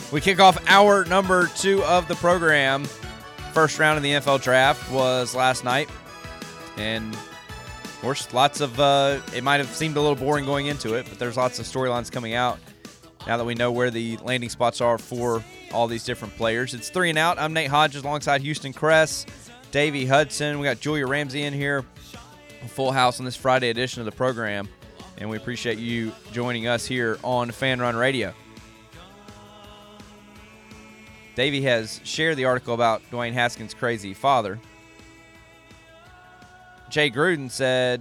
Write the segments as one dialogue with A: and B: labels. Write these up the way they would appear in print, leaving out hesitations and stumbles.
A: We kick off hour number 2 of the program. First round of the NFL draft was last night. And, of course, lots of it might have seemed a little boring going into it, but there's lots of storylines coming out now that we know where the landing spots are for all these different players. It's 3 and Out. I'm Nate Hodges alongside Houston Kress, Davey Hudson. We got Julia Ramsey in here. A full house on this Friday edition of the program. And we appreciate you joining us here on Fan Run Radio. Davey has shared the article about Dwayne Haskins' crazy father. Jay Gruden said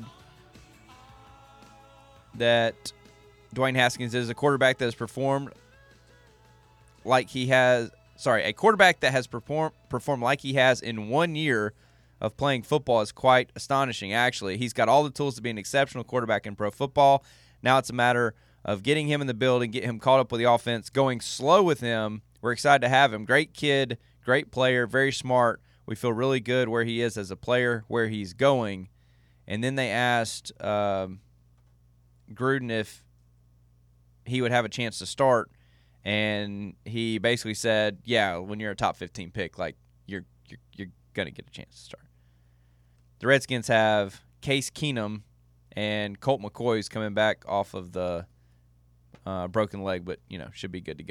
A: that Dwayne Haskins is a quarterback that has performed like he has – a quarterback that has performed like he has in 1 year of playing football is quite astonishing, actually. He's got all the tools to be an exceptional quarterback in pro football. Now it's a matter of getting him in the building, get him caught up with the offense, going slow with him. We're excited to have him. Great kid, great player, very smart. We feel really good where he is as a player, where he's going. And then they asked Gruden if he would have a chance to start, and he basically said, yeah, when you're a top 15 pick, like you're going to get a chance to start. The Redskins have Case Keenum and Colt McCoy's coming back off of the broken leg, but, should be good to go.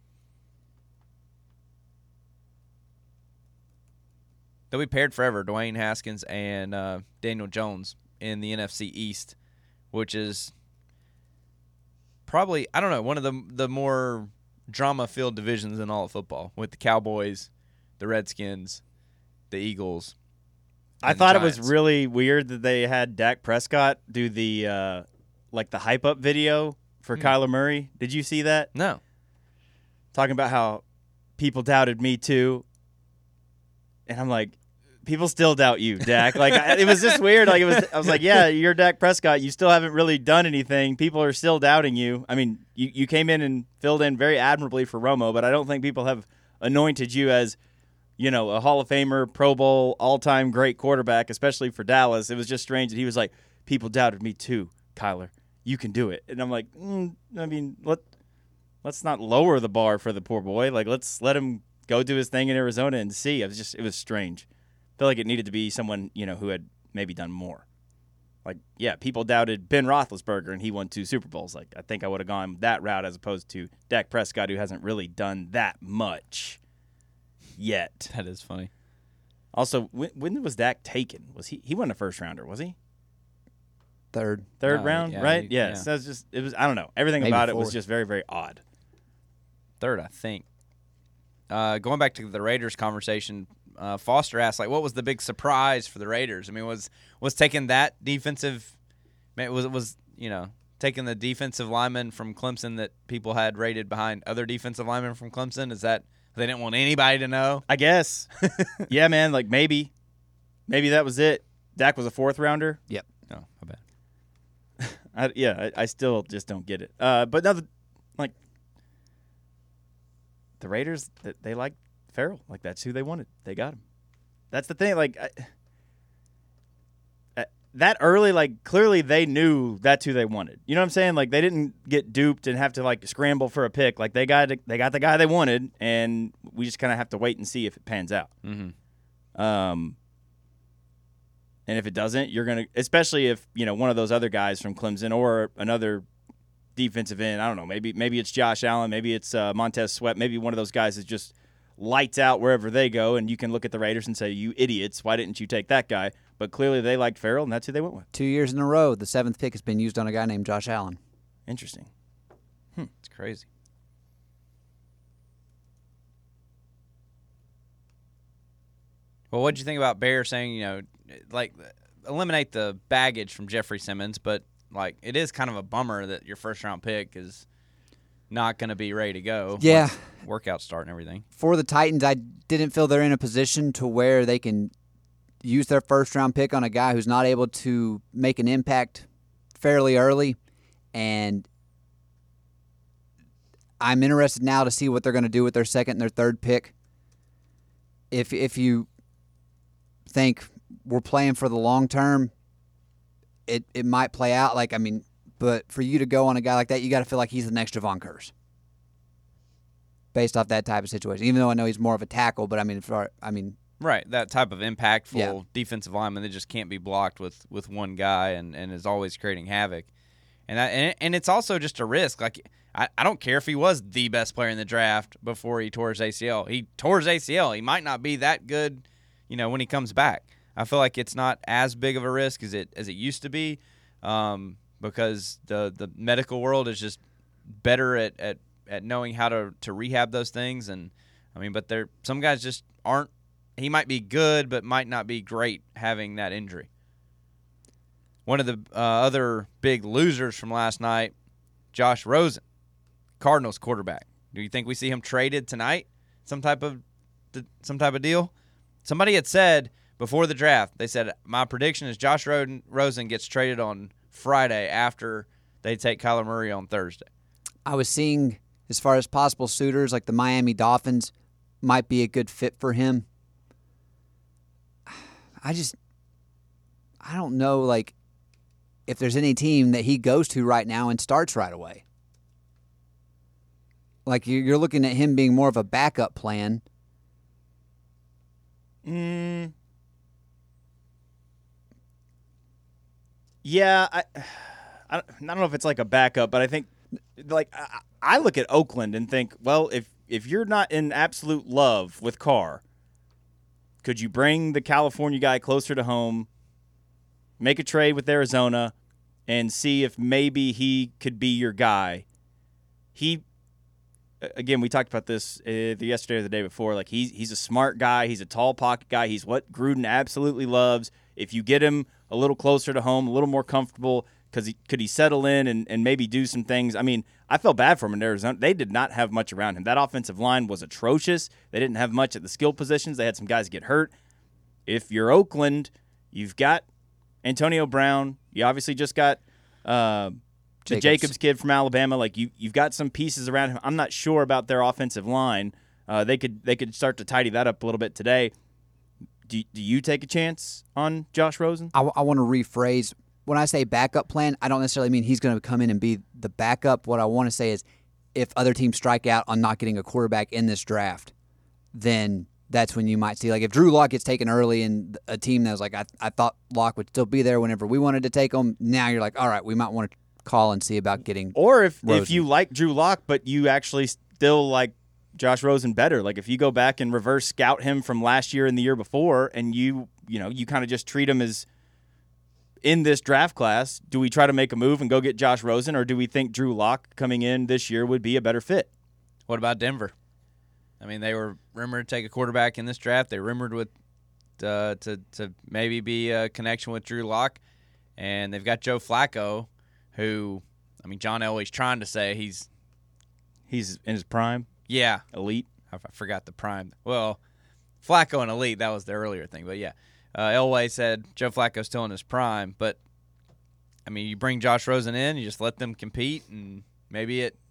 A: They'll be paired forever, Dwayne Haskins and Daniel Jones in the NFC East, which is probably, one of the more drama-filled divisions in all of football, with the Cowboys, the Redskins, the Eagles.
B: I thought it was really weird that they had Dak Prescott do the the hype-up video for Kyler Murray. Did you see that?
A: No.
B: Talking about how people doubted me too. And I'm like, people still doubt you, Dak. It was just weird. I was like, yeah, you're Dak Prescott. You still haven't really done anything. People are still doubting you. I mean, you came in and filled in very admirably for Romo, but I don't think people have anointed you as, a Hall of Famer, Pro Bowl, all-time great quarterback, especially for Dallas. It was just strange that he was like, people doubted me too, Kyler. You can do it. And I'm like, let's not lower the bar for the poor boy. Let's let him go do his thing in Arizona and see. It was strange. I feel like it needed to be someone, who had maybe done more. People doubted Ben Roethlisberger, and he won 2 Super Bowls. I think I would have gone that route as opposed to Dak Prescott, who hasn't really done that much yet.
A: That is funny.
B: Also, when was Dak taken? Was he wasn't a first rounder, was he?
C: Third
B: round,
A: yeah,
B: right?
A: yeah.
B: So it was I don't know. Everything
C: Maybe
B: about it
C: fourth.
B: was just very, very odd.
A: Third, I think. Going back to the Raiders conversation, Foster asked, what was the big surprise for the Raiders? I mean, was taking that defensive, taking the defensive lineman from Clemson that people had rated behind other defensive linemen from Clemson? Is that they didn't want anybody to know?
B: I guess. Yeah, man. Maybe that was it. Dak was a 4th rounder.
C: Yep.
A: No, I bet.
B: I still just don't get it. But no, the Raiders, they like Farrell. That's who they wanted. They got him. That's the thing. That early, clearly they knew that's who they wanted. You know what I'm saying? They didn't get duped and have to scramble for a pick. They got the guy they wanted, and we just kind of have to wait and see if it pans out.
A: Mm-hmm.
B: And if it doesn't, you're gonna, especially if one of those other guys from Clemson or another defensive end. I don't know. Maybe it's Josh Allen. Maybe it's Montez Sweat. Maybe one of those guys is just lights out wherever they go, and you can look at the Raiders and say, you idiots, why didn't you take that guy? But clearly they liked Farrell, and that's who they went with.
C: 2 years in a row, the 7th pick has been used on a guy named Josh Allen.
B: Interesting.
A: It's crazy. Well, what did you think about Bear saying, eliminate the baggage from Jeffrey Simmons, but it is kind of a bummer that your first-round pick is not going to be ready to go.
C: Yeah.
A: Workout start and everything.
C: For the Titans, I didn't feel they're in a position to where they can use their first-round pick on a guy who's not able to make an impact fairly early. And I'm interested now to see what they're going to do with their second and their third pick. If you think we're playing for the long term, it might play out. But for you to go on a guy like that, you got to feel like he's the next Javon Curse. based off that type of situation. Even though I know he's more of a tackle, but
A: Right, that type of impactful
C: Yeah.
A: defensive lineman that just can't be blocked with one guy and is always creating havoc. And it's also just a risk. Like I don't care if he was the best player in the draft before he tore his ACL. He tore his ACL. He might not be that good, when he comes back. I feel like it's not as big of a risk as it used to be, because the medical world is just better at knowing how to rehab those things. And but some guys just aren't. He might be good, but might not be great having that injury. One of the other big losers from last night, Josh Rosen, Cardinals quarterback. Do you think we see him traded tonight? Some type of deal? Somebody had said before the draft, they said, my prediction is Josh Rosen gets traded on Friday after they take Kyler Murray on Thursday.
C: I was seeing, as far as possible suitors, like the Miami Dolphins might be a good fit for him. I don't know, like, if there's any team that he goes to right now and starts right away. Like, you're looking at him being more of a backup plan.
B: Yeah, I don't know if it's like a backup, but I think, like, I look at Oakland and think, well, if you're not in absolute love with Carr, could you bring the California guy closer to home, make a trade with Arizona, and see if maybe he could be your guy? Again, we talked about this yesterday or the day before. Like, he's a smart guy. He's a tall pocket guy. He's what Gruden absolutely loves. If you get him a little closer to home, a little more comfortable, could he settle in and maybe do some things? I felt bad for him in Arizona. They did not have much around him. That offensive line was atrocious. They didn't have much at the skill positions. They had some guys get hurt. If you're Oakland, you've got Antonio Brown. You obviously just got the Jacobs kid from Alabama. Like, you've got some pieces around him. I'm not sure about their offensive line. They could start to tidy that up a little bit today. Do you take a chance on Josh Rosen?
C: I want to rephrase. When I say backup plan, I don't necessarily mean he's going to come in and be the backup. What I want to say is, if other teams strike out on not getting a quarterback in this draft, then that's when you might see, like, if Drew Lock gets taken early and a team that was like, I thought Lock would still be there whenever we wanted to take him, now you're like, all right, we might want to call and see about getting
B: Or if
C: Rosen.
B: you like Drew Lock, but you actually still like Josh Rosen better, like if you go back and reverse scout him from last year and the year before, and you kind of just treat him as in this draft class, do we try to make a move and go get Josh Rosen, or do we think Drew Lock coming in this year would be a better fit?
A: What about Denver? They were rumored to take a quarterback in this draft. They rumored with to maybe be a connection with Drew Lock, and they've got Joe Flacco, who, John Elway's trying to say he's
B: in his prime.
A: Yeah,
B: elite.
A: I forgot the prime. Well, Flacco and elite, that was the earlier thing, but yeah. Elway said Joe Flacco's still in his prime, but you bring Josh Rosen in, you just let them compete, and maybe it.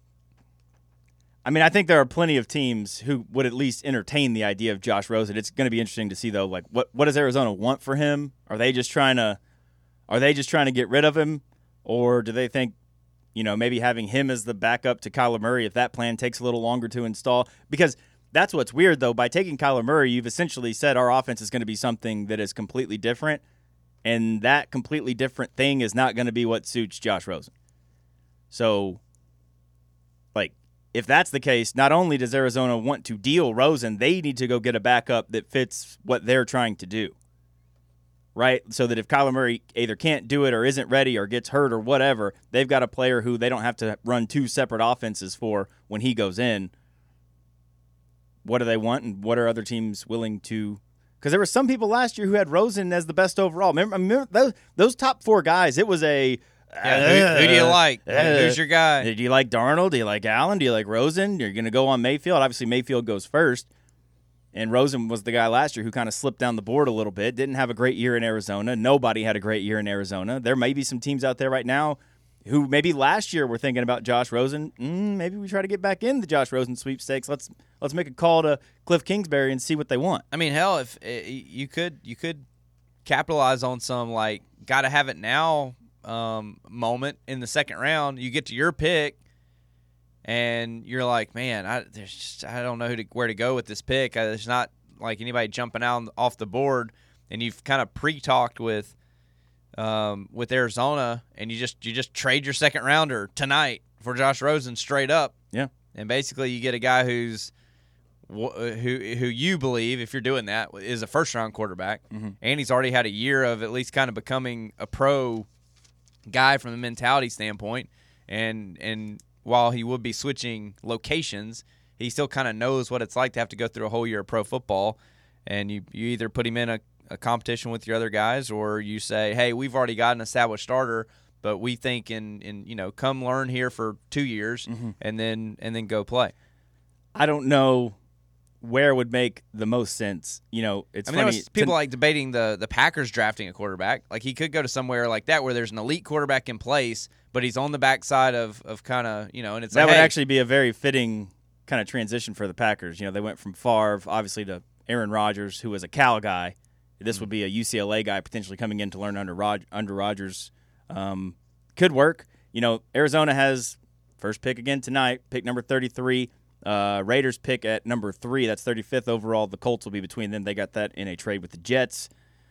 B: I think there are plenty of teams who would at least entertain the idea of Josh Rosen. It's going to be interesting to see, though, like what does Arizona want for him? Are they just trying to get rid of him, or do they think, maybe having him as the backup to Kyler Murray, if that plan takes a little longer to install? Because that's what's weird, though. By taking Kyler Murray, you've essentially said our offense is going to be something that is completely different, and that completely different thing is not going to be what suits Josh Rosen. So, like, if that's the case, not only does Arizona want to deal Rosen, they need to go get a backup that fits what they're trying to do, right? So that if Kyler Murray either can't do it or isn't ready or gets hurt or whatever, they've got a player who they don't have to run two separate offenses for when he goes in. What do they want, and what are other teams willing to? Because there were some people last year who had Rosen as the best overall. Remember those top four guys? It was a
A: who do you like? Who's your guy?
B: Do you like Darnold? Do you like Allen? Do you like Rosen? You're going to go on Mayfield. Obviously, Mayfield goes first, and Rosen was the guy last year who kind of slipped down the board a little bit. Didn't have a great year in Arizona. Nobody had a great year in Arizona. There may be some teams out there right now who maybe last year were thinking about Josh Rosen. Maybe we try to get back in the Josh Rosen sweepstakes. Let's make a call to Cliff Kingsbury and see what they want.
A: Hell, if you could capitalize on some, like, gotta have it now moment in the second round. You get to your pick, and you're like, man, I don't know where to go with this pick. There's not like anybody jumping out off the board, and you've kind of pre-talked with Arizona, and you just trade your second rounder tonight for Josh Rosen straight up.
B: Yeah,
A: and basically you get a guy who you believe, if you're doing that, is a first-round quarterback, and he's already had a year of at least kind of becoming a pro guy from the mentality standpoint, and while he would be switching locations, he still kind of knows what it's like to have to go through a whole year of pro football, and you either put him in a competition with your other guys, or you say, hey, we've already got an established starter, but we think come learn here for 2 years and then go play.
B: I don't know where would make the most sense. It's funny.
A: People like debating the Packers drafting a quarterback. Like, he could go to somewhere like that where there's an elite quarterback in place, but he's on the backside of kind of, and it's
B: that
A: like,
B: would
A: hey,
B: actually be a very fitting kind of transition for the Packers. They went from Favre, obviously, to Aaron Rodgers, who was a Cal guy. This would be a UCLA guy potentially coming in to learn under Rodgers. Could work. Arizona has first pick again tonight, pick number 33. Raiders pick at number 3. That's 35th overall. The Colts will be between them. They got that in a trade with the Jets.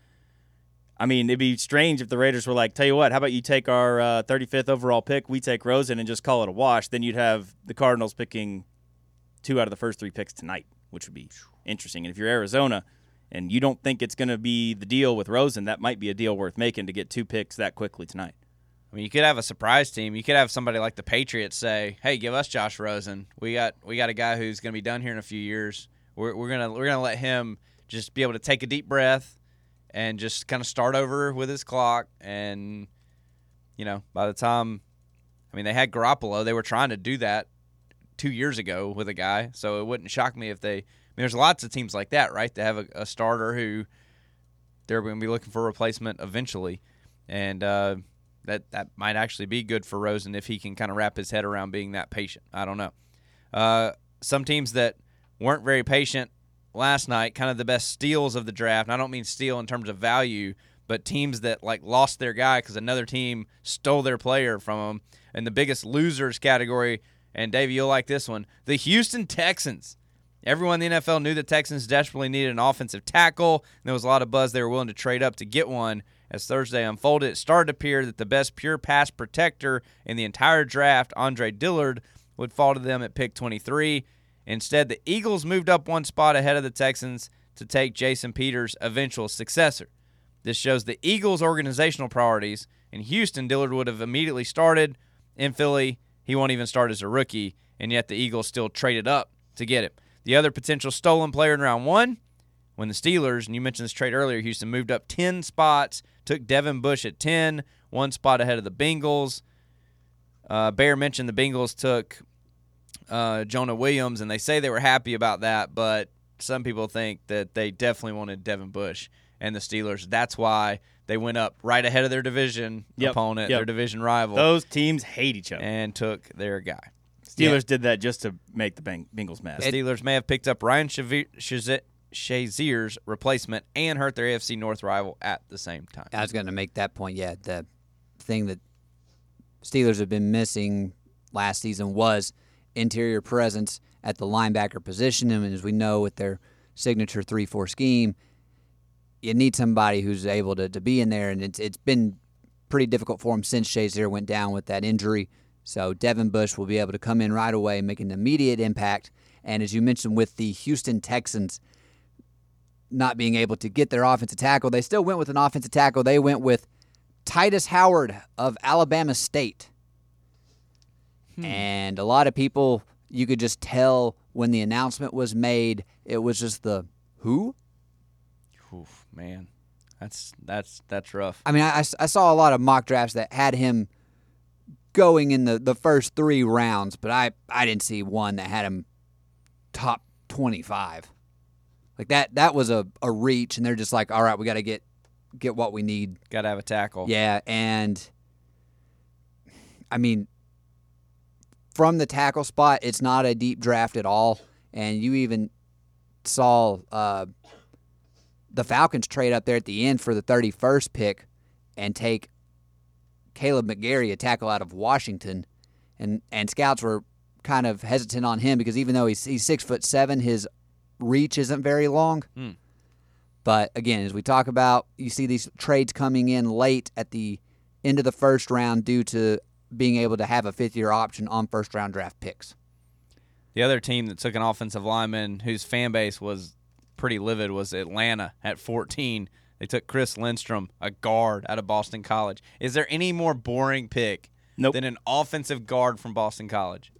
B: I mean, it'd be strange if the Raiders were like, tell you what, how about you take our 35th overall pick, we take Rosen, and just call it a wash. Then you'd have the Cardinals picking 2 out of the first 3 picks tonight, which would be interesting. And if you're Arizona and you don't think it's going to be the deal with Rosen, that might be a deal worth making to get 2 picks that quickly tonight.
A: I mean, you could have a surprise team. You could have somebody like the Patriots say, "Hey, give us Josh Rosen. We got a guy who's going to be done here in a few years. We're gonna let him just be able to take a deep breath and just kind of start over with his clock." And by the time, they had Garoppolo. They were trying to do that 2 years ago with a guy, so it wouldn't shock me if they. There's lots of teams like that, right? They have a starter who they're going to be looking for a replacement eventually, and that might actually be good for Rosen if he can kind of wrap his head around being that patient. I don't know. Some teams that weren't very patient last night, kind of the best steals of the draft, and I don't mean steal in terms of value, but teams that lost their guy because another team stole their player from them. And the biggest losers category, and Davey, you'll like this one, the Houston Texans. Everyone in the NFL knew the Texans desperately needed an offensive tackle, and there was a lot of buzz they were willing to trade up to get one. As Thursday unfolded, it started to appear that the best pure pass protector in the entire draft, Andre Dillard, would fall to them at pick 23. Instead, the Eagles moved up one spot ahead of the Texans to take Jason Peters' eventual successor. This shows the Eagles' organizational priorities. In Houston, Dillard would have immediately started. In Philly, he won't even start as a rookie, and yet the Eagles still traded up to get him. The other potential stolen player in round 1, when the Steelers, and you mentioned this trade earlier, Houston moved up 10 spots, took Devin Bush at 10, 1 spot ahead of the Bengals. Bear mentioned the Bengals took Jonah Williams, and they say they were happy about that, but some people think that they definitely wanted Devin Bush and the Steelers. That's why they went up right ahead of their division opponent, their division rival.
B: Those teams hate each other.
A: And took their guy.
B: Steelers did that just to make the Bengals mad.
A: The Steelers may have picked up Ryan Shazier's replacement and hurt their AFC North rival at the same time.
C: I was going to make that point. Yeah, the thing that Steelers have been missing last season was interior presence at the linebacker position. And as we know, with their signature 3-4 scheme, you need somebody who's able to be in there. And it's been pretty difficult for him since Shazier went down with that injury. So Devin Bush will be able to come in right away, make an immediate impact. And as you mentioned with the Houston Texans not being able to get their offensive tackle, they still went with an offensive tackle. They went with Titus Howard of Alabama State. And a lot of people, you could just tell when the announcement was made, it was just the who?
A: Oof, man, that's rough.
C: I mean, I saw a lot of mock drafts that had him going in the first 3 rounds, but I didn't see one that had him top 25. Like that was a reach, and they're just like, all right, we got to get what we need.
A: Got to have a tackle.
C: Yeah, and I mean, from the tackle spot, it's not a deep draft at all, and you even saw the Falcons trade up there at the end for the 31st pick and take Caleb McGarry, a tackle out of Washington, and scouts were kind of hesitant on him because even though he's 6'7", his reach isn't very long. But again, as we talk about, you see these trades coming in late at the end of the first round due to being able to have a fifth-year option on first-round draft picks.
A: The other team that took an offensive lineman whose fan base was pretty livid was Atlanta at 14. They took Chris Lindstrom, a guard out of Boston College. Is there any more boring pick than an offensive guard from Boston College?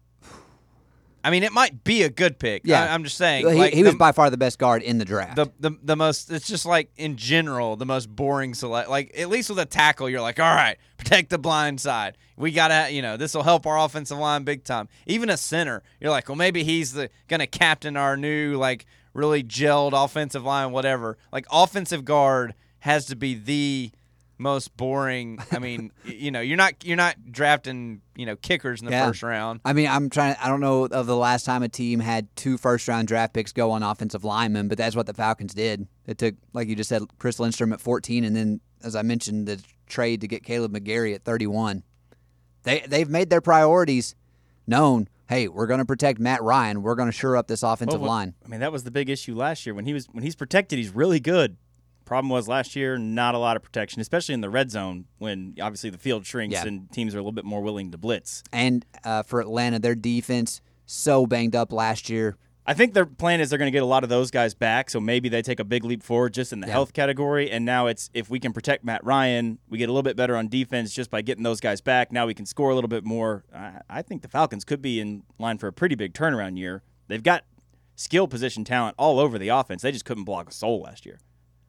A: I mean, it might be a good pick.
C: Yeah.
A: I'm just saying.
C: He was by far the best guard in the draft.
A: The most, it's just like in general, the most boring select. Like, at least with a tackle, you're like, all right, protect the blind side. We got to, this will help our offensive line big time. Even a center, you're like, well, maybe he's going to captain our new, like, really gelled offensive line, whatever. Like, offensive guard has to be the most boring. I mean, you're not drafting, kickers in the first round.
C: I mean, I don't know of the last time a team had 2 first-round draft picks go on offensive linemen, but that's what the Falcons did. It took, like you just said, Chris Lindstrom at 14, and then, as I mentioned, the trade to get Caleb McGarry at 31. They've made their priorities known. Hey, we're going to protect Matt Ryan. We're going to shore up this offensive line.
B: I mean, that was the big issue last year. When he's protected, he's really good. Problem was last year, not a lot of protection, especially in the red zone when obviously the field shrinks and teams are a little bit more willing to blitz.
C: And for Atlanta, their defense so banged up last year.
B: I think their plan is they're going to get a lot of those guys back, so maybe they take a big leap forward just in the health category. And now it's if we can protect Matt Ryan, we get a little bit better on defense just by getting those guys back. Now we can score a little bit more. I think the Falcons could be in line for a pretty big turnaround year. They've got skill position talent all over the offense. They just couldn't block a soul last year.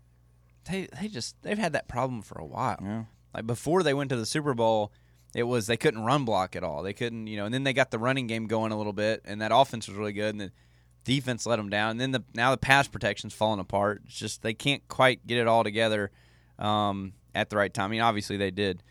A: They've had that problem for a while.
B: Yeah.
A: Like before they went to the Super Bowl, it was they couldn't run block at all. They couldn't, and then they got the running game going a little bit, and that offense was really good, and the defense let them down. And then now the pass protection's falling apart. It's just they can't quite get it all together at the right time. I mean, obviously they did.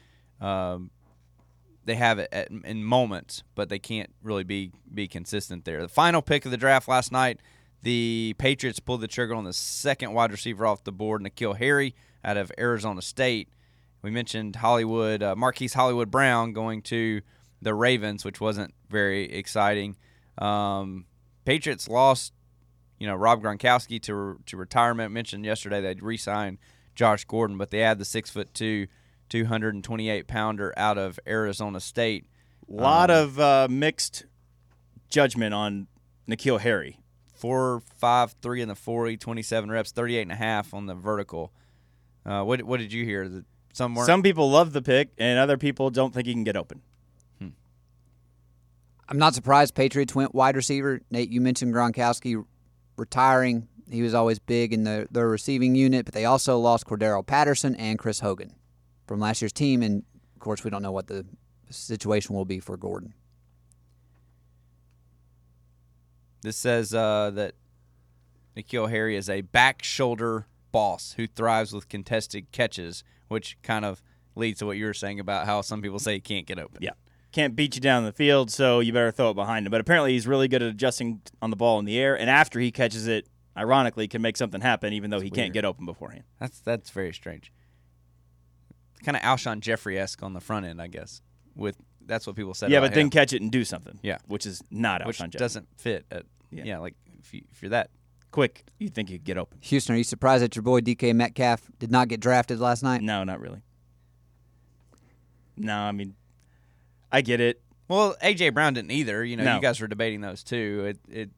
A: They have it in moments, but they can't really be consistent there. The final pick of the draft last night, the Patriots pulled the trigger on the second wide receiver off the board, N'Keal Harry out of Arizona State. We mentioned Marquise Hollywood Brown going to the Ravens, which wasn't very exciting. Patriots lost, Rob Gronkowski to retirement. Mentioned yesterday they'd re-signed Josh Gordon, but they had the 6'2", 228-pounder out of Arizona State.
B: A lot of mixed judgment on N'Keal Harry.
A: 4.53 in the 40, 27 reps, 38.5 on the vertical. What did you hear? Some
B: people love the pick, and other people don't think he can get open.
C: I'm not surprised Patriots went wide receiver. Nate, you mentioned Gronkowski retiring. He was always big in the receiving unit, but they also lost Cordero Patterson and Chris Hogan from last year's team, and, of course, we don't know what the situation will be for Gordon.
A: This says that N'Keal Harry is a back-shoulder boss who thrives with contested catches, which kind of leads to what you were saying about how some people say he can't get open.
B: Yeah. Can't beat you down the field, so you better throw it behind him. But apparently he's really good at adjusting on the ball in the air, and after he catches it, ironically, can make something happen even though he can't get open beforehand.
A: That's very strange. Kind of Alshon Jeffrey-esque on the front end, I guess. That's what people said.
B: Yeah,
A: about
B: but then
A: him.
B: catch it and do something.
A: Yeah,
B: which is not
A: which
B: Alshon Jeffrey.
A: Doesn't fit. Like if you're that
B: quick, you think you could get open.
C: Houston, are you surprised that your boy DK Metcalf did not get drafted last night?
B: No, not really. No, I mean, I get it.
A: Well, A.J. Brown didn't either. You
B: No.
A: You guys were debating those too.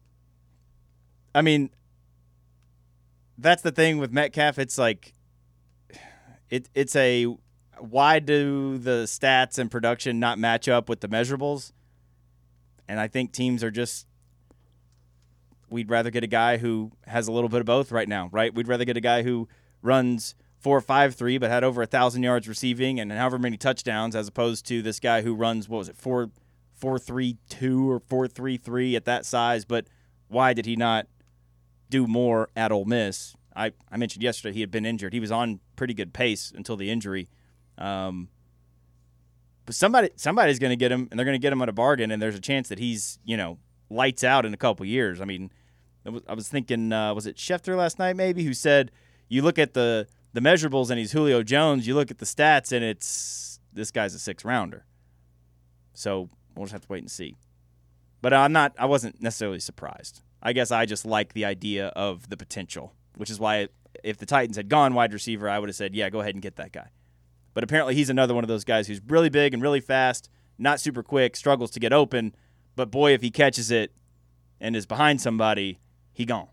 B: I mean, that's the thing with Metcalf. It's like, it's a why do the stats and production not match up with the measurables? And I think teams are just, we'd rather get a guy who has a little bit of both right now, right? We'd rather get a guy who runs 4.53 but had over 1,000 yards receiving and however many touchdowns, as opposed to this guy who runs 4.32 or 4.33 at that size. But why did he not do more at Ole Miss? I mentioned yesterday he had been injured. He was on pretty good pace until the injury. But somebody's going to get him, and they're going to get him at a bargain, and there's a chance that he's, lights out in a couple years. I mean, I was thinking, was it Schefter last night maybe, who said you look at the measurables and he's Julio Jones, you look at the stats and it's this guy's a 6th rounder. So we'll just have to wait and see. But I wasn't necessarily surprised. I guess I just like the idea of the potential, which is why if the Titans had gone wide receiver, I would have said, yeah, go ahead and get that guy. But apparently he's another one of those guys who's really big and really fast, not super quick, struggles to get open. But, boy, if he catches it and is behind somebody, he gone.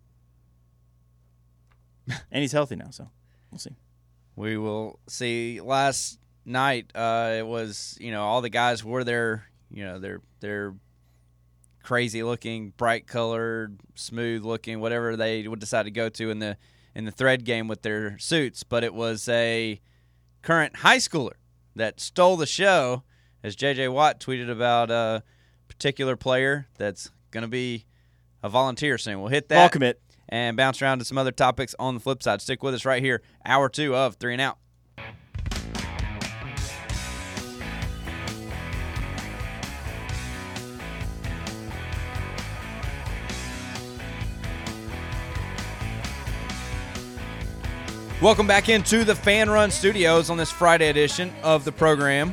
B: And he's healthy now, so we'll see.
A: We will see. Last night, it was, all the guys wore their crazy-looking, bright-colored, smooth-looking, whatever they would decide to go to in the thread game with their suits. But it was a current high schooler that stole the show, as J.J. Watt tweeted about a particular player that's going to be a volunteer soon. We'll hit that.
B: Ball commit.
A: And bounce around to some other topics on the flip side. Stick with us right here. Hour 2 of 3 and Out. Welcome back into the Fan Run Studios on this Friday edition of the program.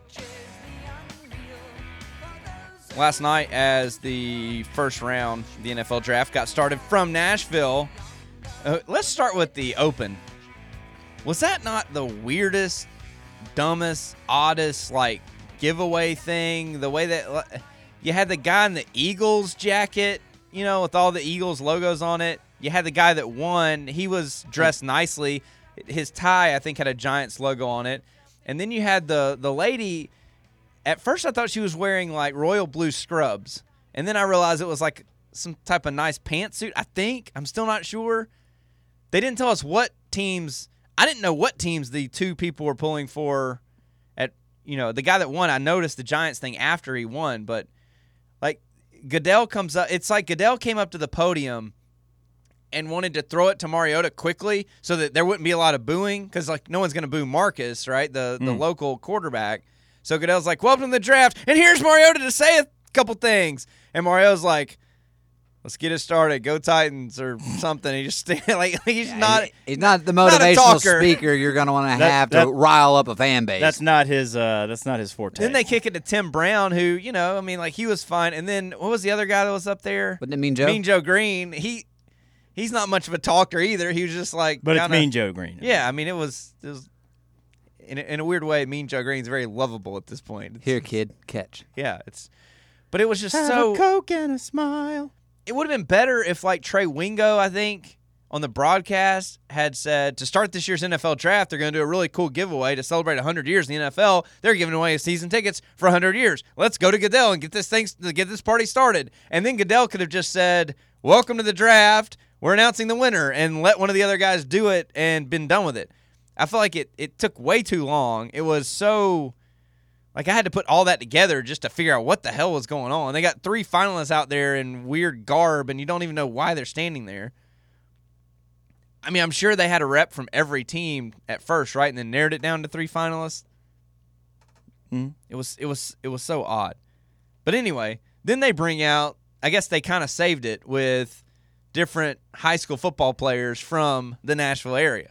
A: Last night, as the first round of the NFL draft got started from Nashville, let's start with the open. Was that not the weirdest, dumbest, oddest, giveaway thing? The way that you had the guy in the Eagles jacket, with all the Eagles logos on it. You had the guy that won. He was dressed nicely. His tie, I think, had a Giants logo on it. And then you had the lady. At first, I thought she was wearing, royal blue scrubs. And then I realized it was, some type of nice pantsuit, I think. I'm still not sure. They didn't tell us what teams. I didn't know what teams the two people were pulling for. The guy that won, I noticed the Giants thing after he won. But, Goodell comes up. It's like Goodell came up to the podium and wanted to throw it to Mariota quickly so that there wouldn't be a lot of booing. Because, no one's going to boo Marcus, right, the local quarterback. So Goodell's like, welcome to the draft, and here's Mariota to say a couple things. And Mariota's like, let's get it started. Go Titans or something. He just he's not
C: the motivational speaker you're going to want to have to rile up a fan base.
B: That's not his forte.
A: Then they kick it to Tim Brown, who, he was fine. And then what was the other guy that was up there?
C: Wasn't it Mean Joe?
A: Mean Joe Green. He's not much of a talker either. He was just
B: But it's Mean Joe Green.
A: Yeah, it was in a weird way, Mean Joe Green's very lovable at this point.
C: Here, kid, catch.
A: Yeah, but it was just
B: Have
A: so
B: a Coke and a smile.
A: It would have been better if Trey Wingo, I think, on the broadcast had said to start this year's NFL draft, they're going to do a really cool giveaway to celebrate 100 years in the NFL. They're giving away season tickets for 100 years. Let's go to Goodell and get this party started. And then Goodell could have just said, "Welcome to the draft. We're announcing the winner," and let one of the other guys do it and been done with it. I feel like it took way too long. It was so I had to put all that together just to figure out what the hell was going on. They got 3 finalists out there in weird garb, and you don't even know why they're standing there. I mean, I'm sure they had a rep from every team at first, right, and then narrowed it down to 3 finalists. It was so odd. But anyway, then they bring out. I guess they kind of saved it with different high school football players from the Nashville area.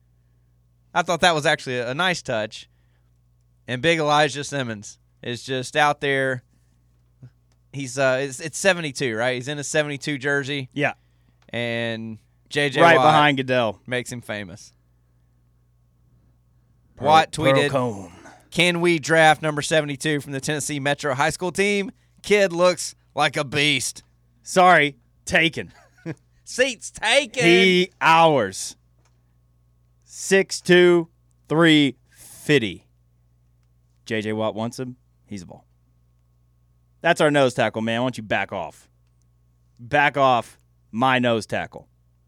A: I thought that was actually a nice touch. And big Elijah Simmons is just out there. He's it's 72, right? He's in a 72 jersey.
B: Yeah.
A: And J.J.
B: right
A: Watt
B: behind Goodell
A: makes him famous. Watt tweeted, "Can we draft number 72 from the Tennessee Metro High School team? Kid looks like a beast."
B: Sorry, taken.
A: Seats taken.
B: Ours. 6'2", 350. J.J. Watt wants him. He's a ball. That's our nose tackle, man. Why don't you back off? Back off my nose tackle.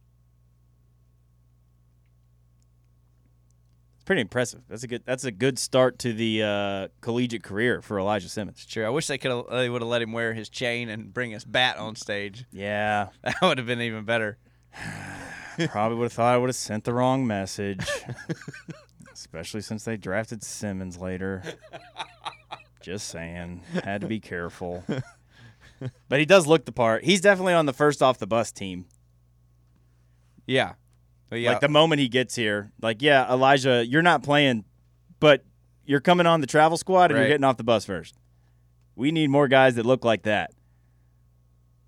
B: It's pretty impressive. That's a good start to the collegiate career for Elijah Simmons.
A: It's true. I wish they would have let him wear his chain and bring his bat on stage.
B: Yeah.
A: That would have been even better.
B: Probably would have thought I would have sent the wrong message. Especially since they drafted Simmons later. Just saying. Had to be careful. But he does look the part. He's definitely on the first off the bus team.
A: Yeah.
B: Like the moment he gets here, Elijah, you're not playing, but you're coming on the travel squad and you're getting off the bus first. We need more guys that look like that.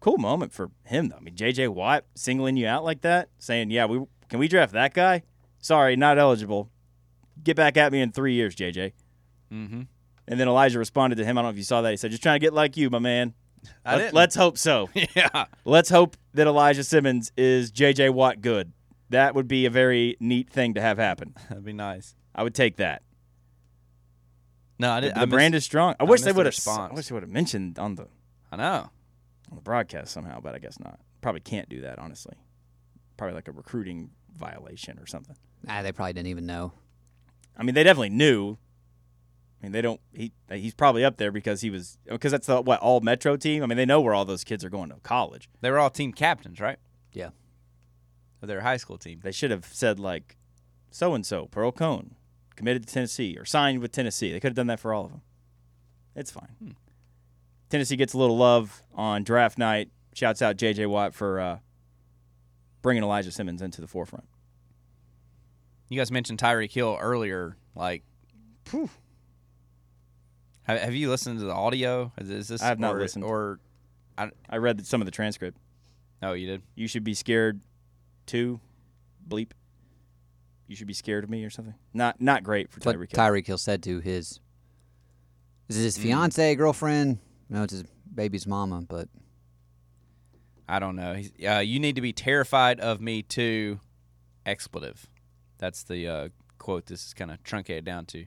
B: cool moment for him, though. I mean, J.J. Watt singling you out like that, saying, yeah, can we draft that guy? Sorry, not eligible. Get back at me in 3 years, J.J.
A: Mm-hmm.
B: And then Elijah responded to him. I don't know if you saw that. He said, just trying to get like you, my man.
A: I didn't.
B: Let's hope so.
A: Yeah.
B: Let's hope that Elijah Simmons is J.J. Watt good. That would be a very neat thing to have happen.
A: That'd be nice.
B: I would take that.
A: No, I didn't.
B: The brand is strong. I wish they
A: missed the
B: would have.
A: response.
B: I wish they would have mentioned on the
A: know.
B: broadcast somehow, but I guess not. Probably can't do that, honestly. Probably like a recruiting violation or something.
C: They probably didn't even know.
B: I mean, they definitely knew. I mean, they don't. He's probably up there because that's the all Metro team. I mean, they know where all those kids are going to college.
A: They were all team captains, right?
C: Yeah.
A: Of their high school team.
B: They should have said like, so and so, Pearl Cone, committed to Tennessee or signed with Tennessee. They could have done that for all of them. It's fine. Tennessee gets a little love on draft night. Shouts out J.J. Watt for bringing Elijah Simmons into the forefront.
A: You guys mentioned Tyreek Hill earlier. Like,
B: Whew.
A: Have you listened to the audio? Is this?
B: I have not listened. I read some of the transcript.
A: Oh, you did?
B: You should be scared too. Bleep. You should be scared of me or something. Not great for
C: What
B: Tyreek Hill.
C: Tyreek Hill said to his fiance, girlfriend? No, it's his baby's mama, but
A: I don't know. You need to be terrified of me too. Expletive. That's the quote this is kind of truncated down to.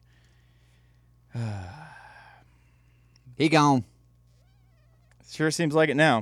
C: he gone.
B: Sure seems like it now.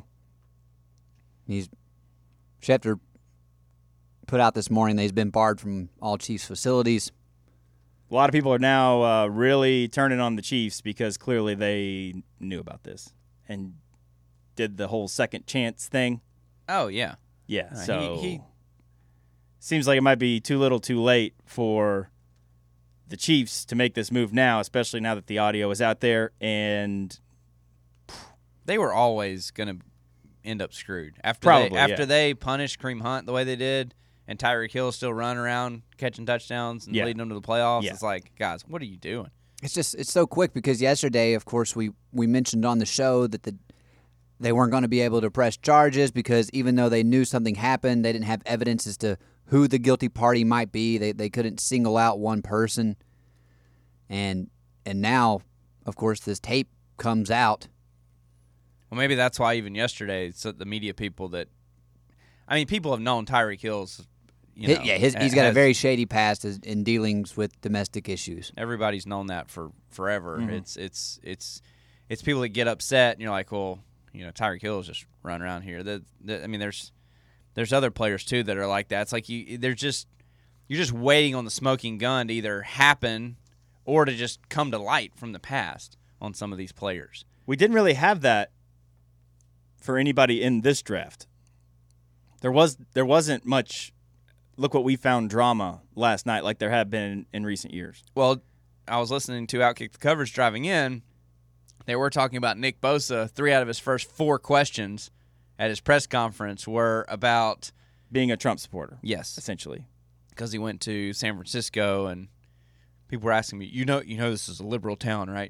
C: Schefter put out this morning that he's been barred from all Chiefs facilities.
B: A lot of people are now really turning on the Chiefs because clearly they knew about this and did the whole second chance thing.
A: Oh, yeah.
B: Yeah,
A: He
B: so seems like it might be too little too late for the Chiefs to make this move now, especially now that the audio is out there. And
A: they were always going to end up screwed.
B: Probably,
A: after they punished Kareem Hunt the way they did, and Tyreek Hill still running around catching touchdowns and leading them to the playoffs, it's like, guys, what are you doing?
C: It's so quick because yesterday, of course, we mentioned on the show that they weren't going to be able to press charges because even though they knew something happened, they didn't have evidence as to who the guilty party might be. They couldn't single out one person. And now, of course, this tape comes out.
A: Well, maybe that's why even yesterday, so the media people people have known Tyreek Hill's,
C: he's got a very shady past in dealings with domestic issues.
A: Everybody's known that for forever.
B: Mm-hmm.
A: It's people that get upset, and you're like, well, Tyreek Hill is just running around here. There's other players too that are like that. It's like you're just waiting on the smoking gun to either happen or to just come to light from the past on some of these players.
B: we didn't really have that for anybody in this draft. There wasn't much look what we found drama last night like there have been in recent years.
A: Well, I was listening to Outkick the Coverage driving in. They were talking about Nick Bosa. 3 out of his first 4 questions at his press conference were about
B: Being a Trump supporter.
A: yes,
B: Essentially.
A: because he went to San Francisco and people were asking me, you know this is a liberal town, right?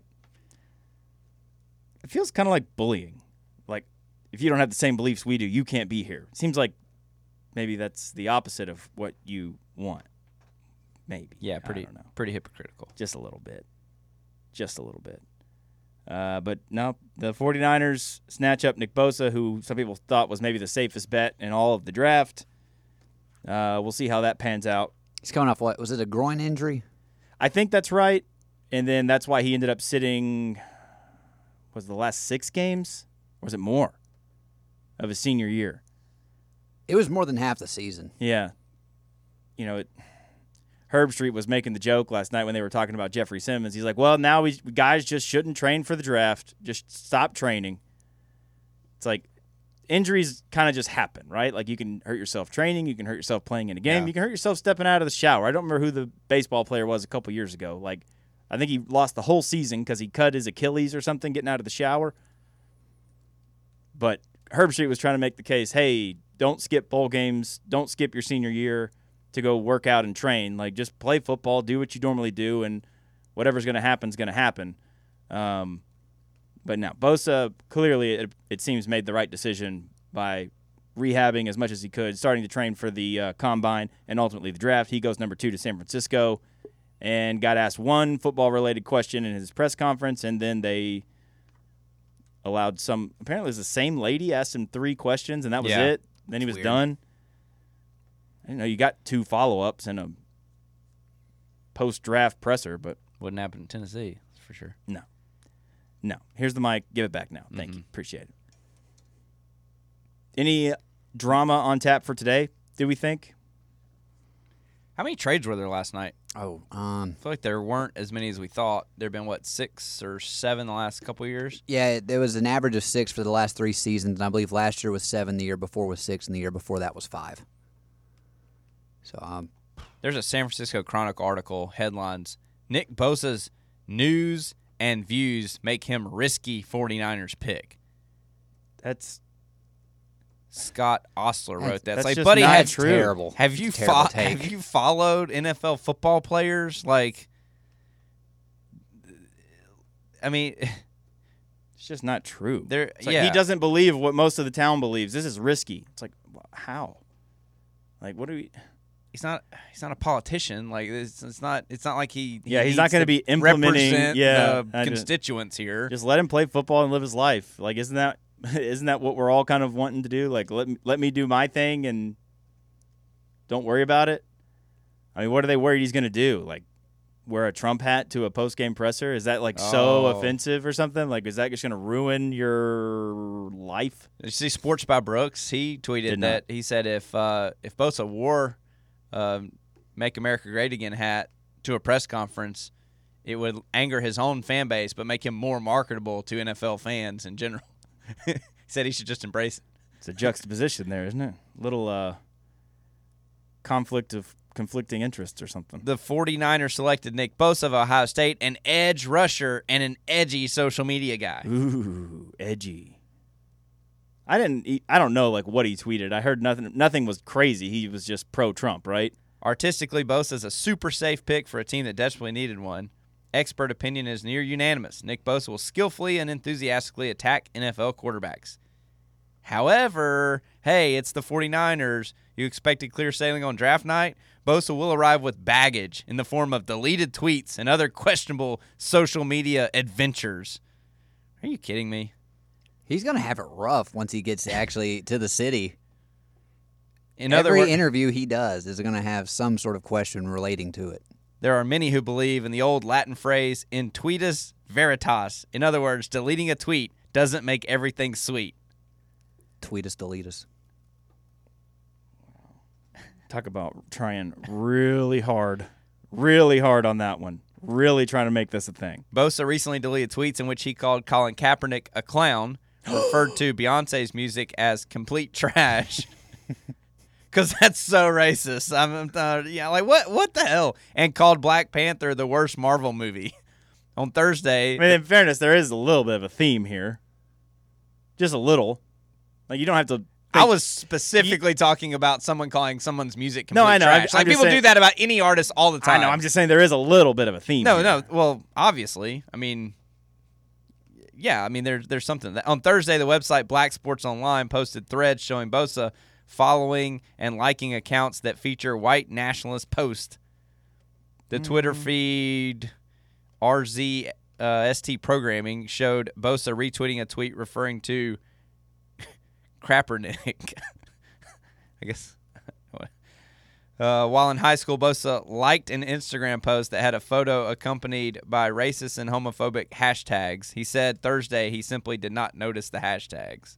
B: It feels kind of like bullying. Like, if you don't have the same beliefs we do, you can't be here. It seems like maybe that's the opposite of what you want. Maybe.
A: Yeah,
B: I don't know.
A: pretty hypocritical.
B: Just a little bit. But no, the 49ers snatch up Nick Bosa, who some people thought was maybe the safest bet in all of the draft. We'll see how that pans out.
C: He's coming off what? Was it a groin injury?
B: I think that's right. And then that's why he ended up sitting, was it the last 6 games? Or was it more of his senior year?
C: It was more than half the season.
B: Yeah. Herb Street was making the joke last night when they were talking about Jeffrey Simmons. He's like, well, now guys just shouldn't train for the draft. Just stop training. It's like injuries kind of just happen, right? Like you can hurt yourself training. You can hurt yourself playing in a game.
A: Yeah.
B: You can hurt yourself stepping out of the shower. I don't remember who the baseball player was a couple years ago. Like I think he lost the whole season because he cut his Achilles or something getting out of the shower. But Herb Street was trying to make the case, hey, don't skip bowl games. Don't skip your senior year to go work out and train. Like, just play football, do what you normally do, and whatever's going to happen is going to happen. But now, Bosa clearly, it seems, made the right decision by rehabbing as much as he could, starting to train for the combine and ultimately the draft. He goes number 2 to San Francisco and got asked one football-related question in his press conference, and then they allowed apparently it was the same lady, asked him 3 questions, and that was it. Then he was done. I didn't know you got 2 follow-ups and a post-draft presser, but
A: Wouldn't happen in Tennessee, that's for sure.
B: no. Here's the mic. Give it back now. Thank you. Appreciate it. Any drama on tap for today, do we think?
A: How many trades were there last night?
C: Oh,
A: I feel like there weren't as many as we thought. There have been, 6 or 7 the last couple of years?
C: yeah, there was an average of 6 for the last 3 seasons, and I believe last year was 7, the year before was 6, and the year before that was 5. So,
A: There's a San Francisco Chronicle article, headlines, Nick Bosa's news and views make him risky 49ers pick.
B: That's
A: Scott Ostler wrote that.
B: That's
A: It's like,
B: just
A: buddy,
B: not
A: have,
B: true.
C: terrible.
A: have you
C: Terrible take.
A: have you followed NFL football players? Like, I mean,
B: It's just not true.
A: There-
B: It's like
A: yeah.
B: he doesn't believe what most of the town believes. This is risky. It's like, how? Like, what do we?
A: he's not a politician. Like, it's not like he
B: Yeah, he's
A: needs
B: not gonna
A: to
B: be implementing-
A: represent
B: yeah,
A: the
B: I just-
A: constituents here.
B: Just let him play football and live his life. Like, isn't that what we're all kind of wanting to do? Like, let me do my thing and don't worry about it. I mean, what are they worried he's gonna do? Like, wear a Trump hat to a post-game presser? Is that like so
A: Oh.
B: offensive or something? Like, is that just gonna ruin your life?
A: Did you see Sports by Brooks? He tweeted
B: Did not.
A: that he said if Bosa wore "Make America Great Again" hat to a press conference, it would anger his own fan base, but make him more marketable to NFL fans in general. He said he should just embrace it.
B: It's a juxtaposition there, isn't it? Little conflict of conflicting interests or something.
A: The 49ers selected Nick Bosa of Ohio State, an edge rusher and an edgy social media guy.
B: Ooh, edgy. I don't know like what he tweeted. I heard nothing was crazy. He was just pro-Trump, right?
A: Artistically, Bosa's a super safe pick for a team that desperately needed one. Expert opinion is near unanimous. Nick Bosa will skillfully and enthusiastically attack NFL quarterbacks. However, hey, it's the 49ers. You expected clear sailing on draft night? Bosa will arrive with baggage in the form of deleted tweets and other questionable social media adventures. Are you kidding me?
C: he's going to have it rough once he gets actually to the city.
A: In other
C: Every
A: words,
C: interview he does is going to have some sort of question relating to it.
A: there are many who believe in the old Latin phrase, in tweetus veritas. In other words, deleting a tweet doesn't make everything sweet.
C: Tweet us, delete us.
B: Talk about trying really hard on that one. Really trying to make this a thing.
A: Bosa recently deleted tweets in which he called Colin Kaepernick a clown, referred to Beyonce's music as complete trash. Because that's so racist. What the hell? And called Black Panther the worst Marvel movie. On Thursday,
B: I mean, in fairness, there is a little bit of a theme here. Just a little. Like, you don't have to
A: I was specifically talking about someone calling someone's music complete
B: No, I know.
A: trash.
B: I'm
A: Like,
B: just
A: people
B: saying-
A: do that about any artist all the time.
B: I know. I'm just saying there is a little bit of a theme.
A: No,
B: here.
A: no. Well, obviously. I mean, yeah. I mean, there's something. On Thursday, the website Black Sports Online posted threads showing Bosa following and liking accounts that feature white nationalist posts. The Twitter feed RZST Programming showed Bosa retweeting a tweet referring to Kaepernick. I guess. While in high school, Bosa liked an Instagram post that had a photo accompanied by racist and homophobic hashtags. He said Thursday he simply did not notice the hashtags.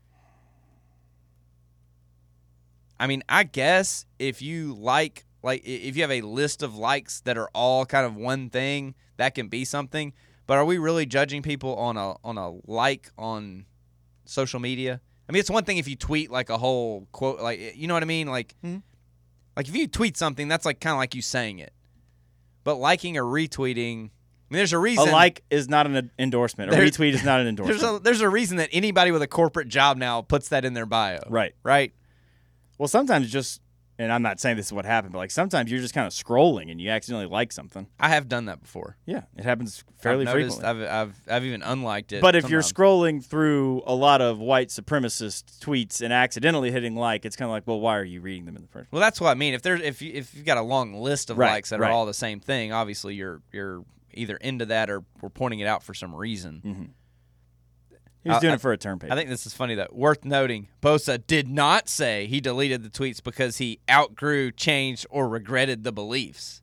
A: I mean, I guess if you like if you have a list of likes that are all kind of one thing, that can be something. But are we really judging people on a like on social media? I mean, it's one thing if you tweet like a whole quote, like, you know what I mean? Like, like if you tweet something, that's like kind of like you saying it. But liking or retweeting, I mean, there's a reason.
B: A like is not an endorsement. A retweet is not an endorsement.
A: There's a reason that anybody with a corporate job now puts that in their bio.
B: Right.
A: Right.
B: Well, sometimes just and I'm not saying this is what happened, but like sometimes you're just kind of scrolling and you accidentally like something.
A: I have done that before.
B: Yeah, it happens fairly
A: I've noticed,
B: frequently.
A: I've even unliked it.
B: But if you're
A: sometimes.
B: scrolling through a lot of white supremacist tweets and accidentally hitting like, it's kind of like, well, why are you reading them in the first place?
A: Well, that's what I mean. If you've got a long list of
B: Right,
A: likes that
B: right.
A: are all the same thing, obviously you're either into that or we're pointing it out for some reason.
B: Mm-hmm. He was doing
A: I-
B: it for a turn page.
A: I think this is funny, though. Worth noting, Bosa did not say he deleted the tweets because he outgrew, changed, or regretted the beliefs.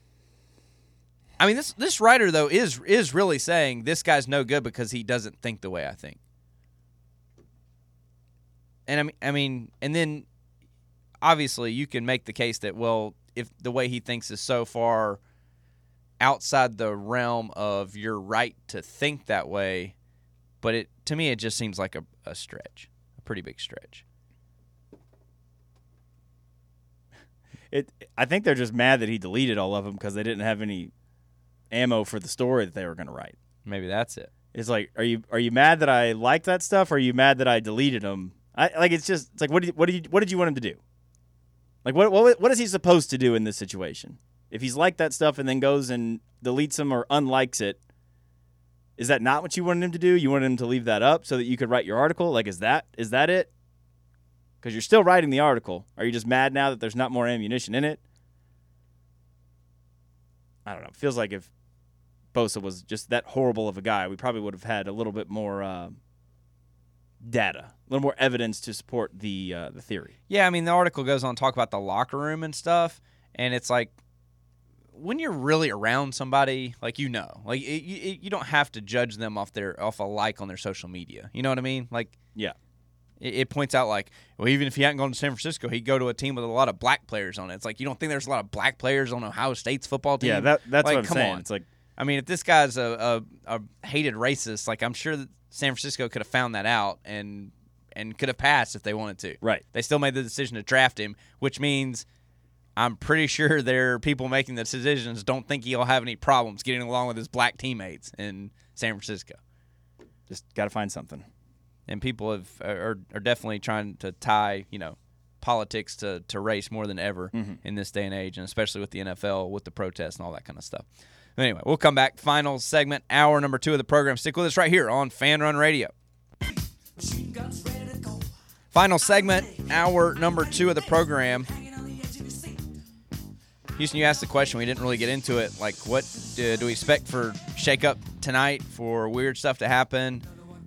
A: I mean, this writer, though, is really saying this guy's no good because he doesn't think the way I think. And I mean, and then obviously you can make the case that, well, if the way he thinks is so far outside the realm of your right to think that way, but to me it just seems like a stretch, a pretty big stretch.
B: I think they're just mad that he deleted all of them because they didn't have any ammo for the story that they were going to write.
A: Maybe that's it.
B: It's like, are you mad that I liked that stuff, or are you mad that I deleted them? It's like what did you want him to do? Like what is he supposed to do in this situation? If he's liked that stuff and then goes and deletes them or unlikes it, is that not what you wanted him to do? You wanted him to leave that up so that you could write your article? Like, is that it? Because you're still writing the article. Are you just mad now that there's not more ammunition in it? I don't know. It feels like if Bosa was just that horrible of a guy, we probably would have had a little bit more data, a little more evidence to support the theory.
A: Yeah, I mean, the article goes on to talk about the locker room and stuff, and it's like, when you're really around somebody, like, you don't have to judge them off a like on their social media. You know what I mean? Like,
B: Yeah.
A: it points out, like, well, even if he hadn't gone to San Francisco, he'd go to a team with a lot of black players on it. It's like, you don't think there's a lot of black players on Ohio State's football team?
B: Yeah, that's
A: like,
B: what I'm
A: come
B: saying.
A: on.
B: It's like,
A: I mean, if this guy's a hated racist, like, I'm sure that San Francisco could have found that out and could have passed if they wanted to.
B: right.
A: They still made the decision to draft him, which means I'm pretty sure their people making the decisions don't think he'll have any problems getting along with his black teammates in San Francisco.
B: Just got to find something.
A: And people are definitely trying to tie, politics to race more than ever in this day and age, and especially with the NFL, with the protests and all that kind of stuff. But anyway, we'll come back. Final segment, hour number 2 of the program. Stick with us right here on Fan Run Radio. Final segment, hour number 2 of the program. Houston, you asked the question. We didn't really get into it. Like, what do we expect for shakeup tonight, for weird stuff to happen?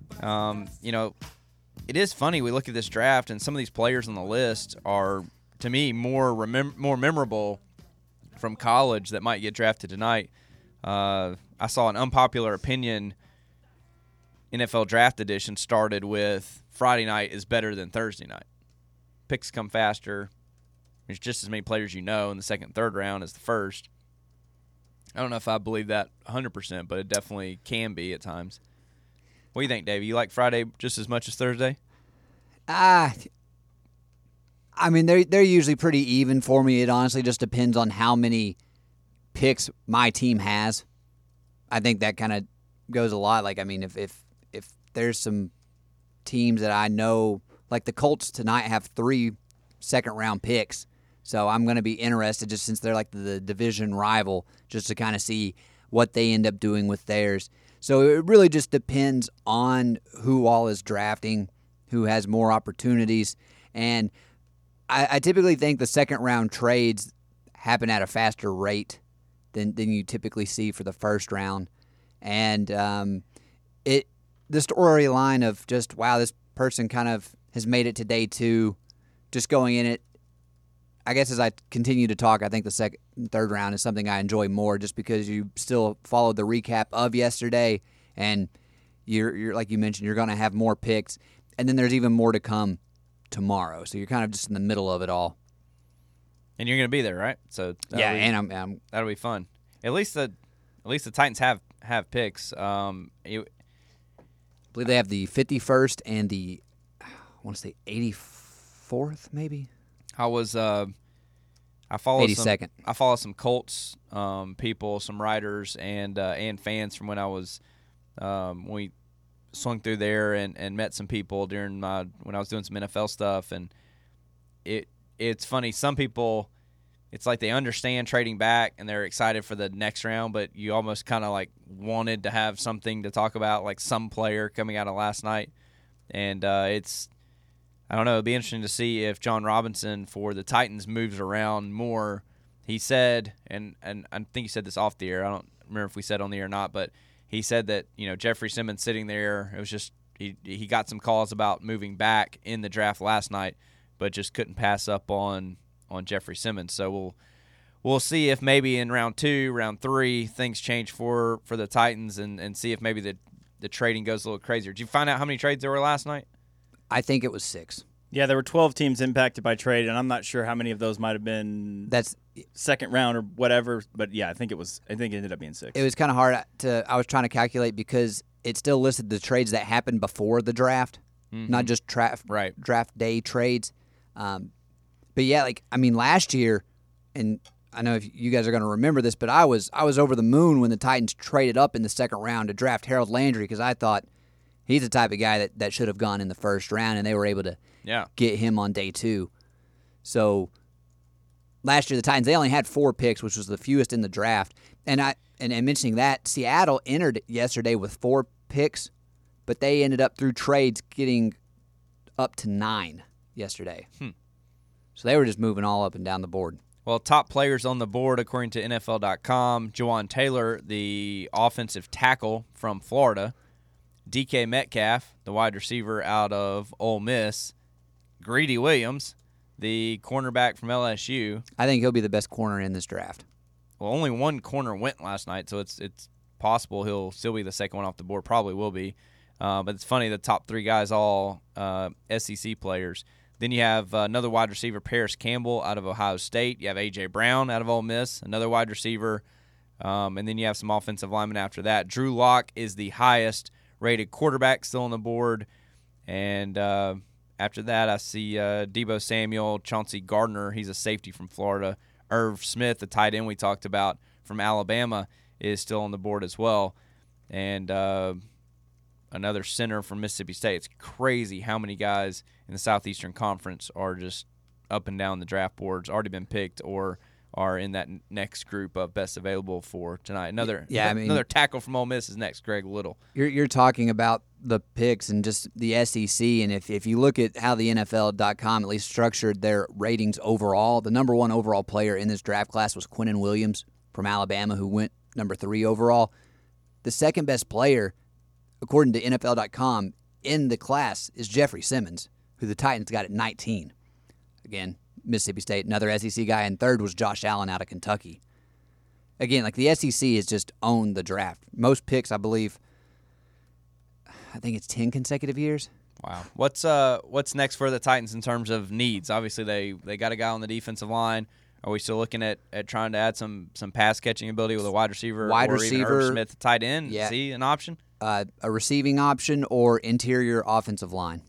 A: It is funny. We look at this draft, and some of these players on the list are, to me, more memorable from college that might get drafted tonight. I saw an unpopular opinion. NFL Draft Edition started with Friday night is better than Thursday night. Picks come faster. There's just as many players in the second and third round as the first. I don't know if I believe that 100%, but it definitely can be at times. What do you think, Dave? You like Friday just as much as Thursday?
C: I mean, they're usually pretty even for me. It honestly just depends on how many picks my team has. I think that kind of goes a lot. Like, I mean, if there's some teams that I know, like the Colts tonight have 3 second-round picks, so I'm going to be interested just since they're like the division rival, just to kind of see what they end up doing with theirs. So it really just depends on who all is drafting, who has more opportunities. And I typically think the second-round trades happen at a faster rate than you typically see for the first round. And the storyline of just, wow, this person kind of has made it to day 2, just going in it, I guess as I continue to talk, I think the second and third round is something I enjoy more just because you still follow the recap of yesterday, and you're like you mentioned, you're going to have more picks, and then there's even more to come tomorrow. So you're kind of just in the middle of it all.
A: And you're going to be there, right? So
C: And I'm
A: that'll be fun. At least the Titans have picks.
C: I believe they have the 51st and the, I want to say 84th, maybe.
A: I followed
C: 82nd.
A: I follow some Colts people, some writers, and fans from when I was when we swung through there and met some people during when I was doing some NFL stuff, and it's funny. Some people, it's like they understand trading back and they're excited for the next round, but you almost kind of like wanted to have something to talk about, like some player coming out of last night. And it's, I don't know, it'll be interesting to see if John Robinson for the Titans moves around more. He said, and I think he said this off the air, I don't remember if we said on the air or not, but he said that, Jeffrey Simmons sitting there, it was just, he got some calls about moving back in the draft last night, but just couldn't pass up on Jeffrey Simmons. So we'll see if maybe in round 2, round 3, things change for the Titans and see if maybe the trading goes a little crazier. Did you find out how many trades there were last night?
C: I think it was 6.
B: Yeah, there were 12 teams impacted by trade, and I'm not sure how many of those might have been second round or whatever. But yeah, I think it ended up being 6.
C: It was kind of hard I was trying to calculate because it still listed the trades that happened before the draft, not just draft day trades. But yeah, last year, and I know if you guys are going to remember this, but I was over the moon when the Titans traded up in the second round to draft Harold Landry because I thought he's the type of guy that should have gone in the first round, and they were able to get him on day 2. So last year the Titans, they only had 4 picks, which was the fewest in the draft. And mentioning that, Seattle entered yesterday with 4 picks, but they ended up through trades getting up to 9 yesterday. So they were just moving all up and down the board.
A: Well, top players on the board, according to NFL.com, Jawan Taylor, the offensive tackle from Florida, DK Metcalf, the wide receiver out of Ole Miss, Greedy Williams, the cornerback from LSU.
C: I think he'll be the best corner in this draft.
A: Well, only one corner went last night, so it's possible he'll still be the second one off the board. Probably will be. But it's funny, the top 3 guys all SEC players. Then you have another wide receiver, Paris Campbell, out of Ohio State. You have A.J. Brown out of Ole Miss, another wide receiver. And then you have some offensive linemen after that. Drew Lock is the highest-rated quarterback still on the board. And after that, I see Deebo Samuel, Chauncey Gardner. He's a safety from Florida. Irv Smith, the tight end we talked about from Alabama, is still on the board as well. And another center from Mississippi State. It's crazy how many guys in the Southeastern Conference are just up and down the draft boards, already been picked, or are in that next group of best available for tonight. Another tackle from Ole Miss is next, Greg Little.
C: You're talking about the picks and just the SEC, and if you look at how the NFL.com at least structured their ratings overall, the number 1 overall player in this draft class was Quinnen Williams from Alabama, who went number 3 overall. The second best player, according to NFL.com, in the class is Jeffrey Simmons, who the Titans got at 19. Again, Mississippi State, another SEC guy, and third was Josh Allen out of Kentucky. Again, the SEC has just owned the draft. Most picks, I believe, I think it's 10 consecutive years.
A: Wow. What's next for the Titans in terms of needs? Obviously, they got a guy on the defensive line. Are we still looking at trying to add some pass catching ability with a wide receiver? Even Irv Smith, tight end?
C: Yeah.
A: Is he an option?
C: A receiving option or interior offensive line.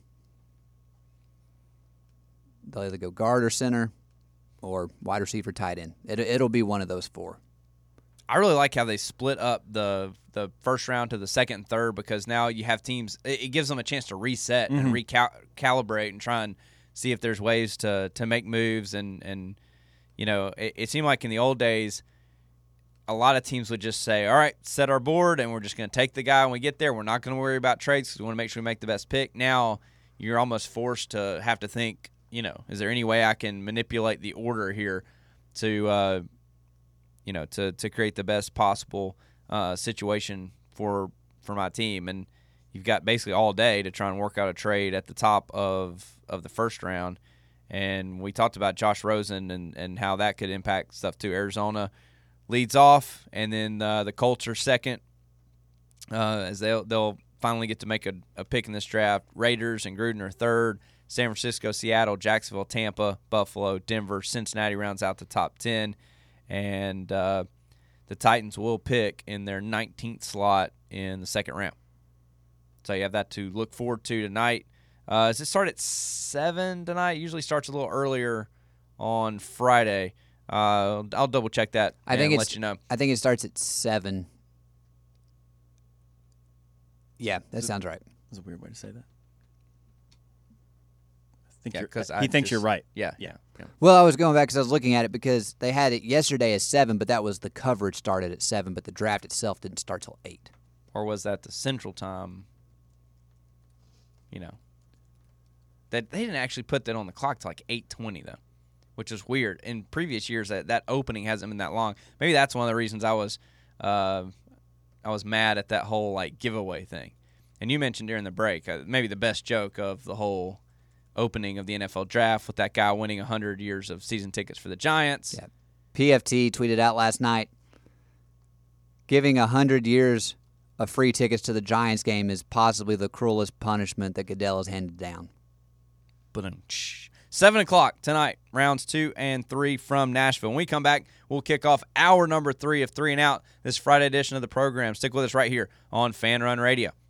C: They'll either go guard or center or wide receiver, tight end. It'll be one of those 4.
A: I really like how they split up the first round to the second and third, because now you have teams. It gives them a chance to reset and recalibrate and try and see if there's ways to make moves. And it seemed like in the old days, a lot of teams would just say, all right, set our board, and we're just going to take the guy when we get there. We're not going to worry about trades because we want to make sure we make the best pick. Now you're almost forced to have to think, is there any way I can manipulate the order here to create the best possible situation for my team? And you've got basically all day to try and work out a trade at the top of the first round. And we talked about Josh Rosen and how that could impact stuff too. Arizona leads off, and then the Colts are second, as they'll finally get to make a pick in this draft. Raiders and Gruden are third. San Francisco, Seattle, Jacksonville, Tampa, Buffalo, Denver, Cincinnati rounds out the top 10. And the Titans will pick in their 19th slot in the second round. So you have that to look forward to tonight. Does it start at 7 tonight? It usually starts a little earlier on Friday. I'll double-check that and let you know.
C: I think it starts at 7. Yeah, that sounds right.
B: That's a weird way to say that. think
A: because
B: he thinks you're right.
A: Yeah.
C: Well, I was going back because I was looking at it because they had it yesterday at 7, but that was the coverage started at 7, but the draft itself didn't start till 8.
A: Or was that the Central Time? That they didn't actually put that on the clock till like 8:20 though, which is weird. In previous years, that opening hasn't been that long. Maybe that's one of the reasons I was mad at that whole like giveaway thing. And you mentioned during the break maybe the best joke of the whole opening of the NFL draft with that guy winning 100 years of season tickets for the Giants.
C: Yeah. PFT tweeted out last night, giving 100 years of free tickets to the Giants game is possibly the cruelest punishment that Goodell has handed down.
A: 7 o'clock tonight, rounds 2 and 3 from Nashville. When we come back, we'll kick off hour number 3 of 3 and Out, this Friday edition of the program. Stick with us right here on Fan Run Radio.